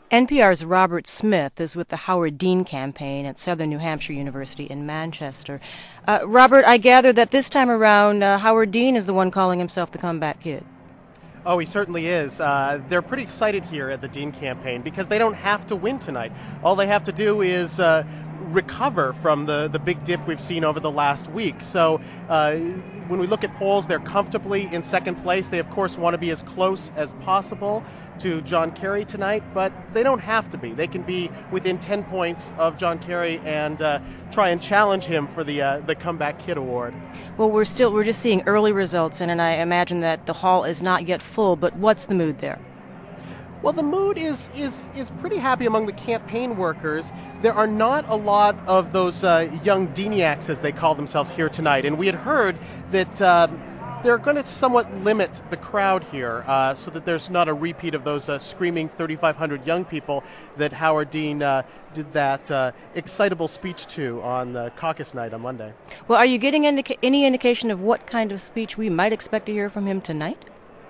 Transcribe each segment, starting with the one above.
NPR's Robert Smith is with the Howard Dean campaign at Southern New Hampshire University in Manchester. Robert, I gather that this time around, Howard Dean is the one calling himself the comeback kid. Oh, he certainly is. They're pretty excited here at the Dean campaign because they don't have to win tonight. All they have to do is recover from the big dip we've seen over the last week. So when we look at polls, they're comfortably in second place. They, of course, want to be as close as possible to John Kerry tonight, but they don't have to be. They can be within 10 points of John Kerry and try and challenge him for the Comeback Kid Award. Well, we're just seeing early results, and I imagine that the hall is not yet full, but what's the mood there? Well, the mood is pretty happy among the campaign workers. There are not a lot of those young Deaniacs, as they call themselves, here tonight. And we had heard that they're going to somewhat limit the crowd here so that there's not a repeat of those screaming 3,500 young people that Howard Dean did that excitable speech to on the caucus night on Monday. Well, are you getting any indication of what kind of speech we might expect to hear from him tonight?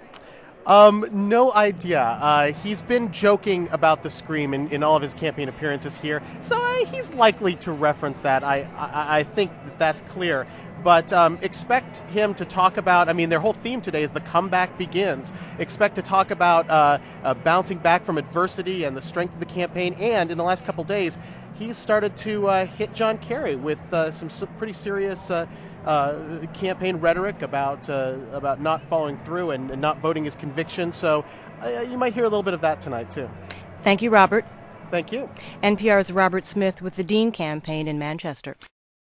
No idea. He's been joking about the scream in all of his campaign appearances here, so he's likely to reference that. I think that's clear. But expect him to talk about, their whole theme today is the comeback begins. Expect to talk about bouncing back from adversity and the strength of the campaign. And in the last couple days, he's started to hit John Kerry with some pretty serious campaign rhetoric about not following through and not voting his conviction. So you might hear a little bit of that tonight, too. Thank you, Robert. Thank you. NPR's Robert Smith with the Dean campaign in Manchester.